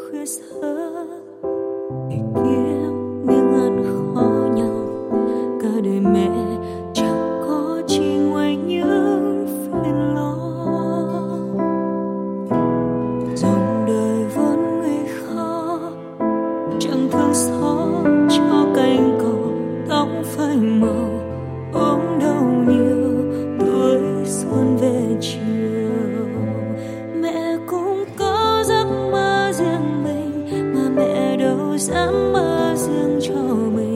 khuya giấc để kiếm miếng ăn khó nhau. Cả đời mẹ chẳng có chi ngoài những phiền lo. Dòng đời vốn nguy khó, chẳng thương xót cho cánh cầu tóc phai màu, ôm đau nhiều tuổi xuân về chiều. Mẹ cũng có giấc mơ riêng mình mà mẹ đâu dám mơ riêng cho mình.